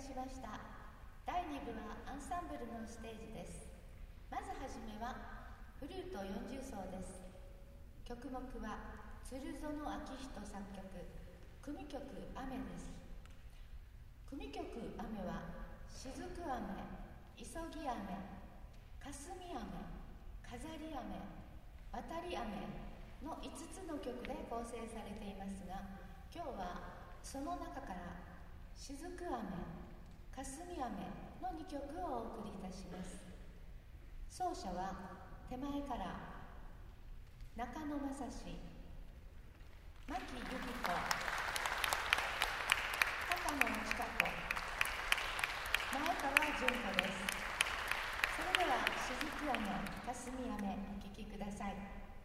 しました。第2部はアンサンブルのステージです。まずはじめはフルート40奏です。曲目は鶴園明人作曲、組曲雨です。組曲雨は雫雨、急ぎ雨、霞雨、飾り雨、渡り雨の5つの曲で構成されていますが、今日はその中から雫雨、霞雨の2曲をお送りいたします。奏者は手前から中野正史、牧由紀子、高野千佳子、前川純子です。それでは雫雨、霞雨お聴きください。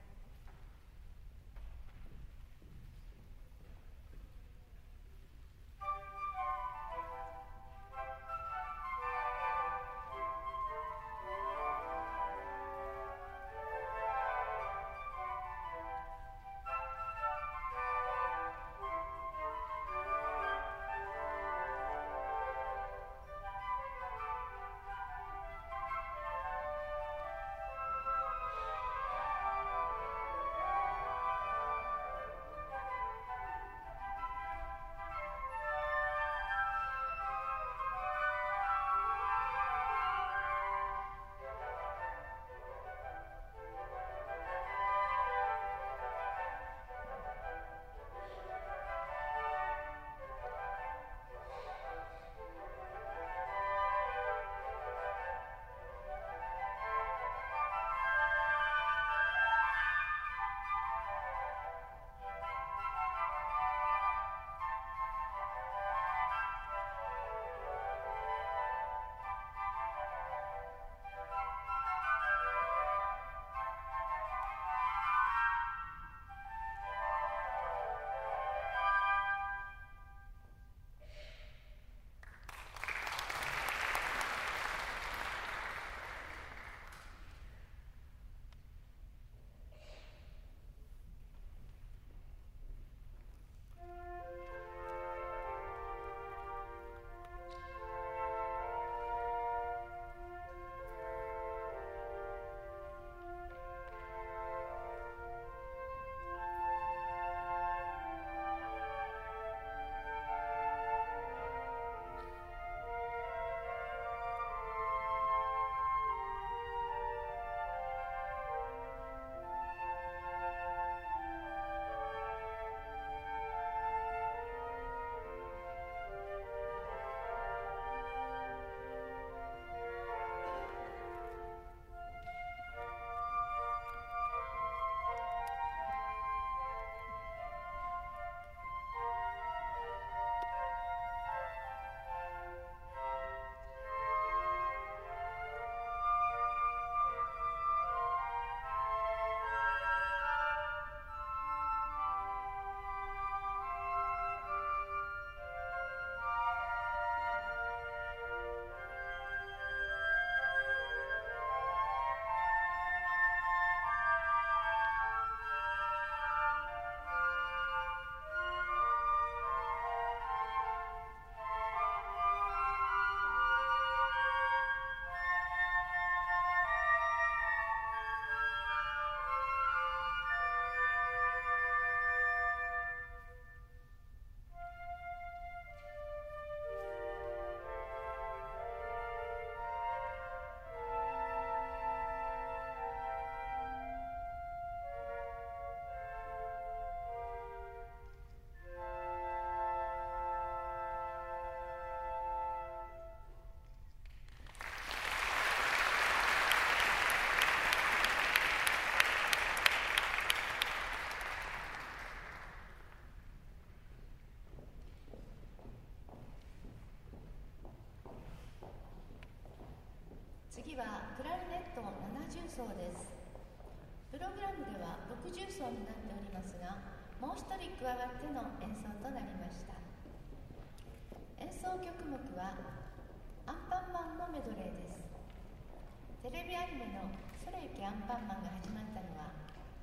次はクラリネット70奏です。プログラムでは60奏になっておりますが、もう一人加わっての演奏となりました。演奏曲目はアンパンマンのメドレーです。テレビアニメのそれゆけアンパンマンが始まったのは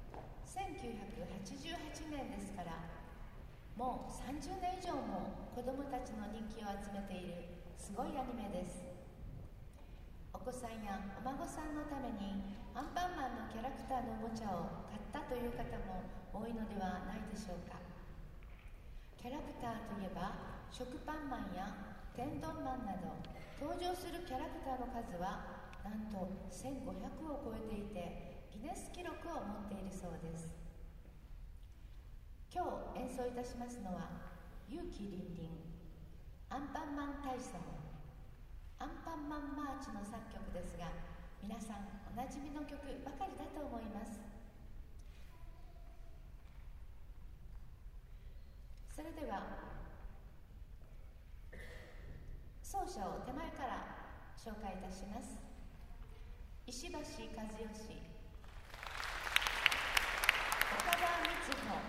1988年ですから、もう30年以上も子どもたちの人気を集めているすごいアニメです。お子さんやお孫さんのためにアンパンマンのキャラクターのおもちゃを買ったという方も多いのではないでしょうか。キャラクターといえば食パンマンや天丼マンなど登場するキャラクターの数はなんと1500を超えていてギネス記録を持っているそうです。今日演奏いたしますのは勇気りんりんアンパンマン体操アンパンマンマーチの作曲ですが、皆さんおなじみの曲ばかりだと思います。それでは奏者を手前から紹介いたします。石橋和義、岡田光穂、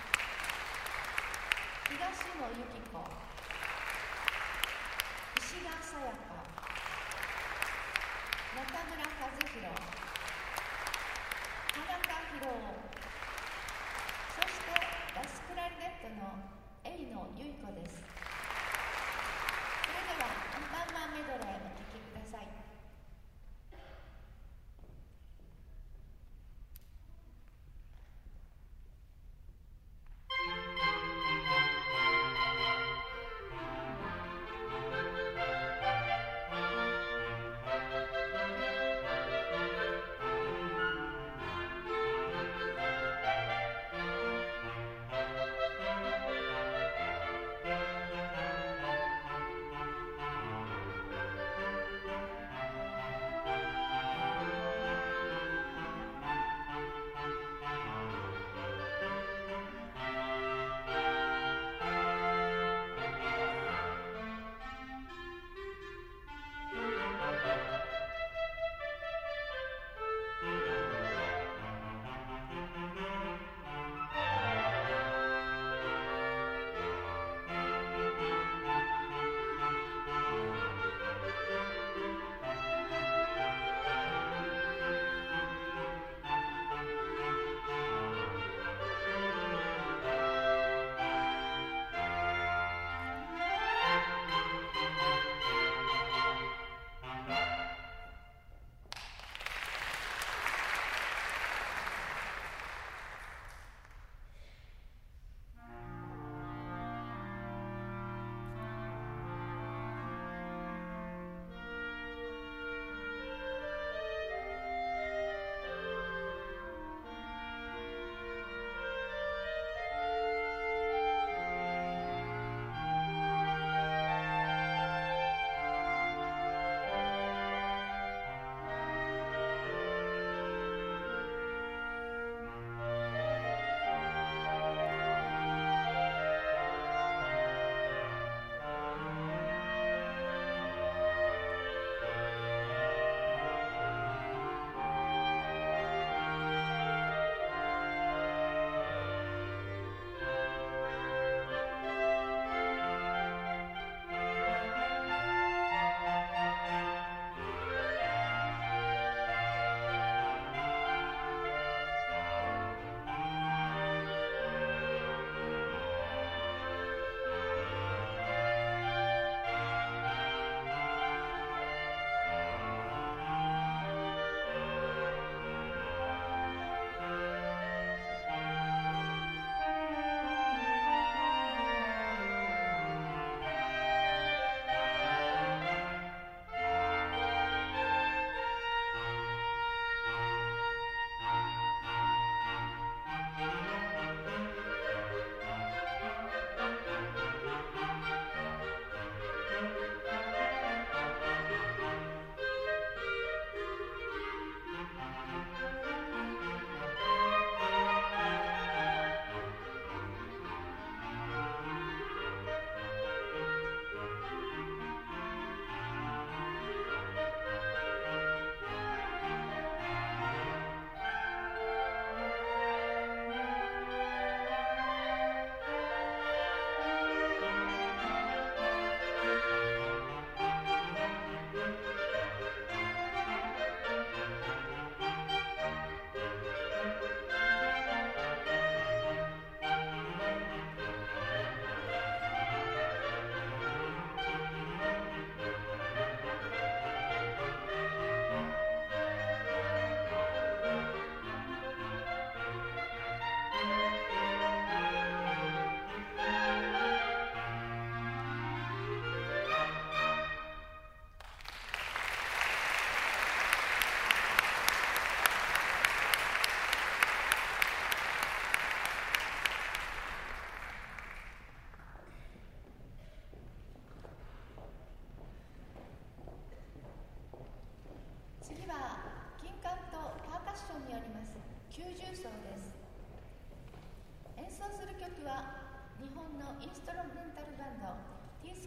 東野由紀子、石川さやか、中村和弘、田中博夫、そしてバスクラリネットの飯野由衣子です。それではアンパンマンメドレーお聴きください。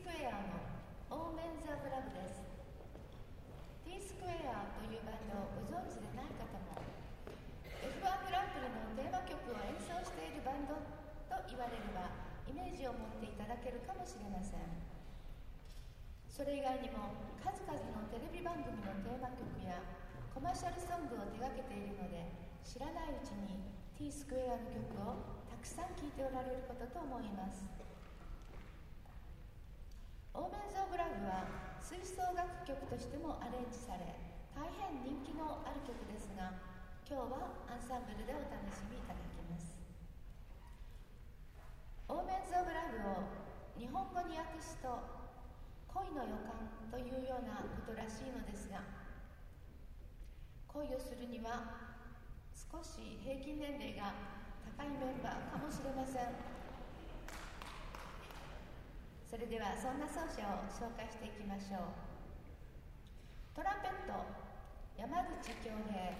スクエアのオーメンズ・オブ・ラブです。 T スクエアというバンドをご存知でない方も F1 グランプリのテーマ曲を演奏しているバンドと言われればイメージを持っていただけるかもしれません。それ以外にも数々のテレビ番組のテーマ曲やコマーシャルソングを手掛けているので、知らないうちに T スクエアの曲をたくさん聴いておられることと思います。オーメンズ・オブ・ラブは吹奏楽曲としてもアレンジされ、大変人気のある曲ですが、今日はアンサンブルでお楽しみいただきます。オーメンズ・オブ・ラブを日本語に訳すと恋の予感というようなことらしいのですが、恋をするには少し平均年齢が高いメンバーかもしれません。それではそんな奏者を紹介していきましょう。トランペット山口恭平、白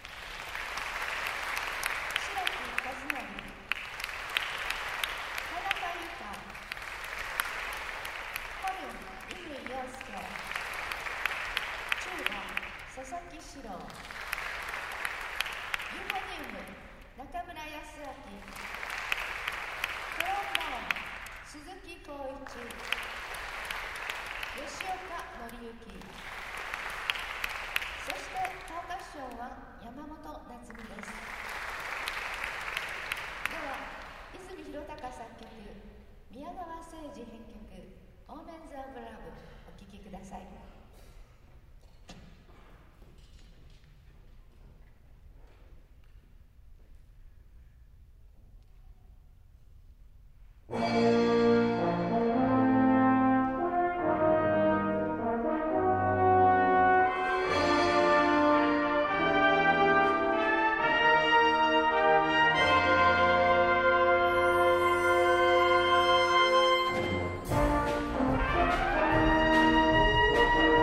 木和則、田中優香、ホルン乾陽介、チューバ佐々木史郎、ユーフォニウム中村康明、トロンボーン鈴木浩一、吉岡紀之、そしてパーカッションは山本夏美です。では泉弘隆作曲、宮川誠司編曲、オーメンズ・オブ・ラブお聴きください。 「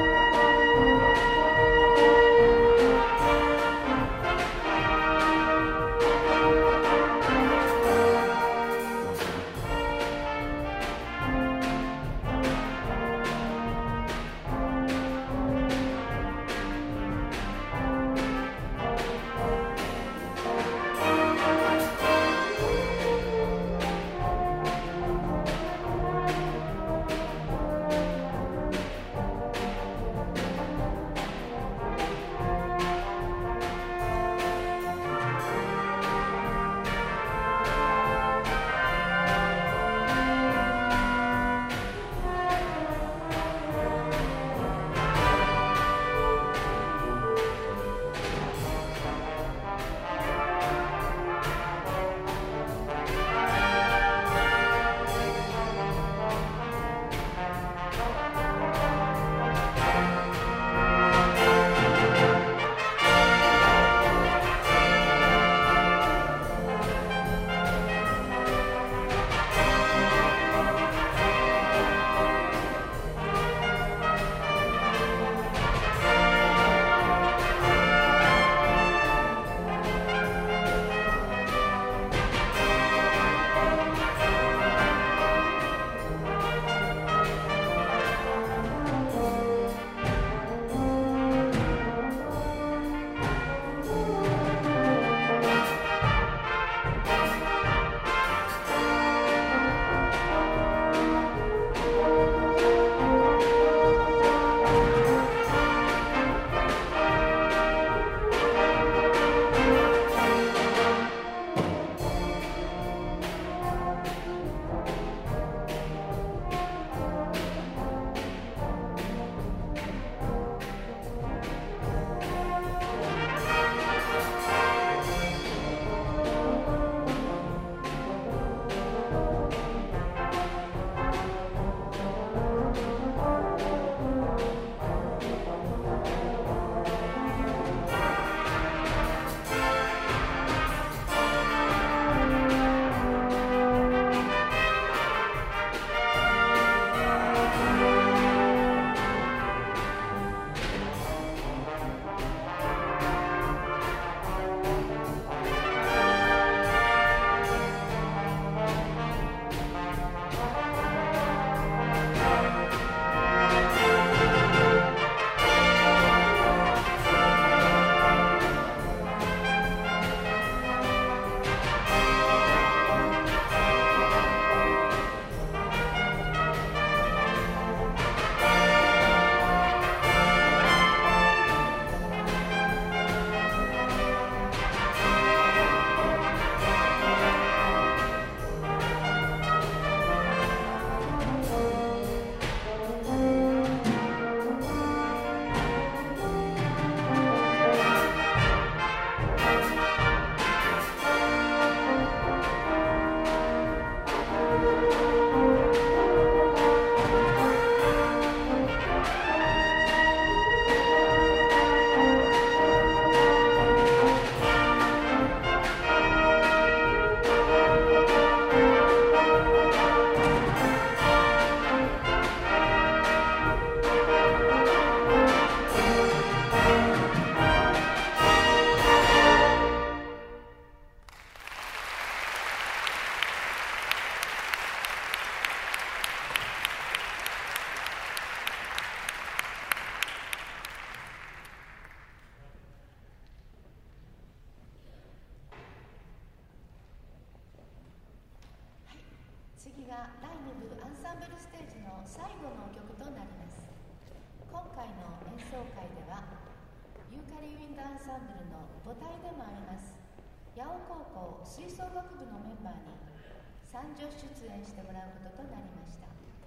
サンブルステージの最後の曲となります。今回の演奏会ではユーカリウィンドアンサンブルの母体でもあります八尾高校吹奏楽部のメンバーに参助出演してもらうこととなりました。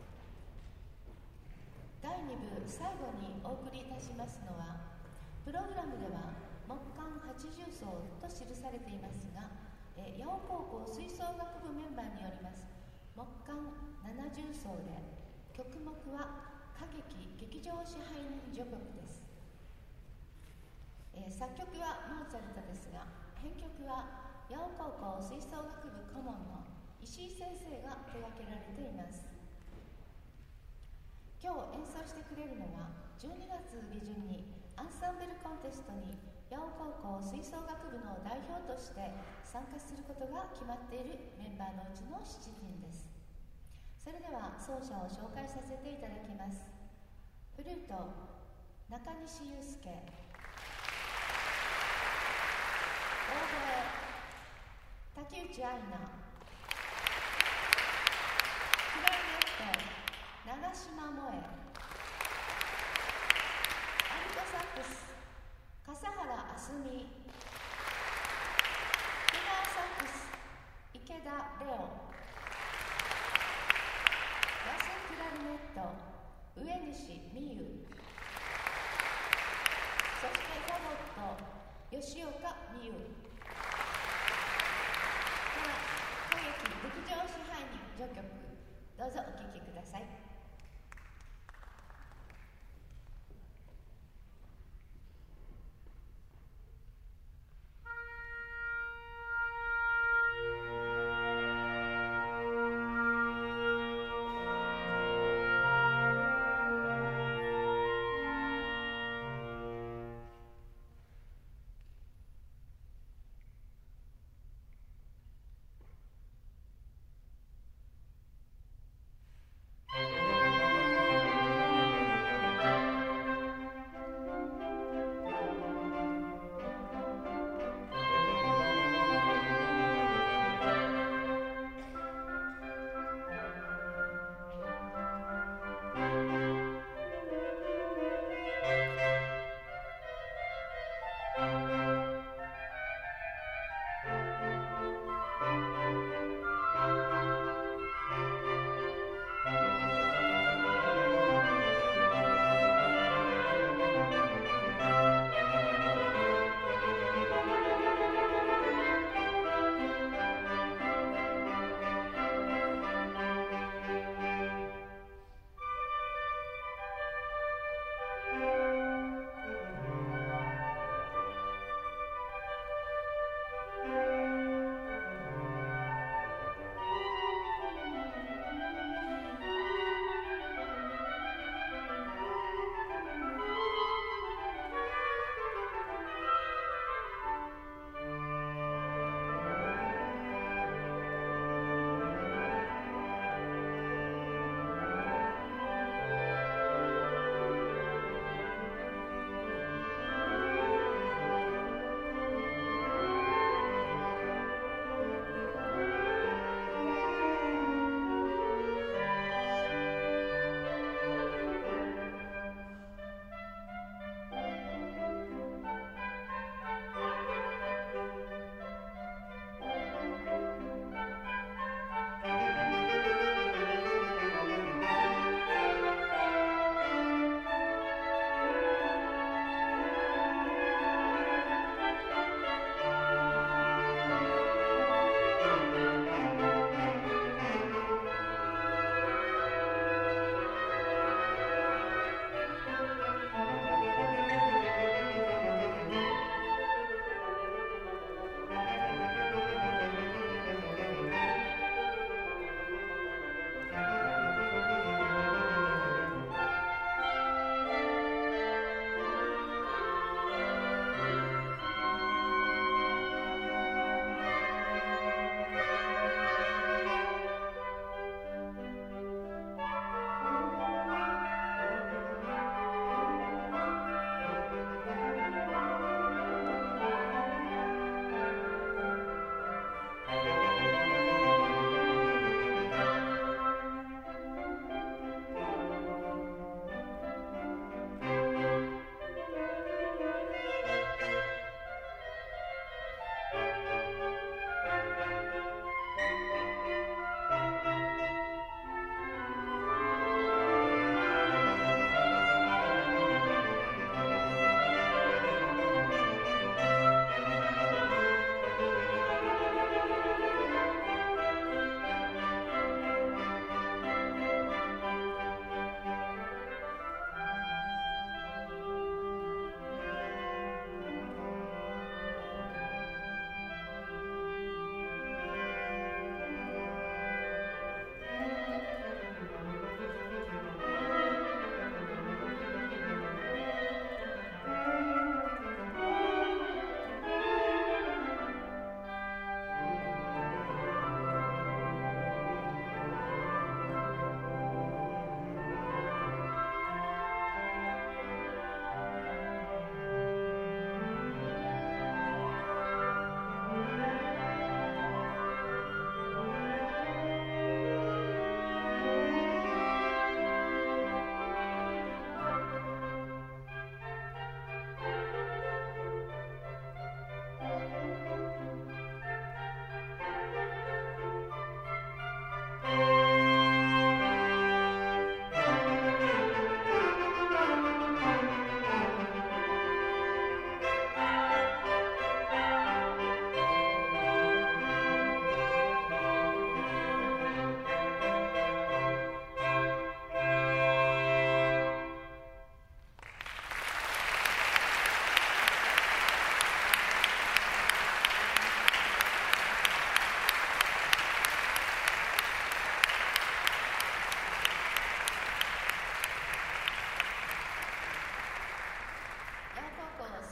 第2部最後にお送りいたしますのは、プログラムでは木管80奏と記されていますが、八尾高校吹奏楽部メンバーによります木管70奏で、曲目は歌劇劇場支配人序曲です。作曲はモーツァルトですが、編曲は八尾高校吹奏楽部顧問の石井先生が手掛けられています。今日演奏してくれるのは、12月下旬にアンサンブルコンテストに八尾高校吹奏楽部の代表として参加することが決まっているメンバーのうちの7人です。それでは奏者を紹介させていただきます。フルート中西祐介、オーボエ竹内愛菜、クラリネット長島萌え、アルトサックス笠原あすみ、テナーサックス池田レオ、バスクラリネット上西美優、そしてファゴット吉岡美優。では歌劇劇場支配人序曲、どうぞお聴きください。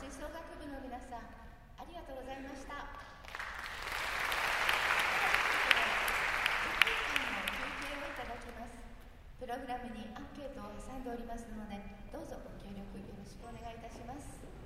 吹奏楽部の皆さん、ありがとうございました。10分間の休憩をいただきます。プログラムにアンケートを挟んでおりますので、どうぞご協力よろしくお願いいたします。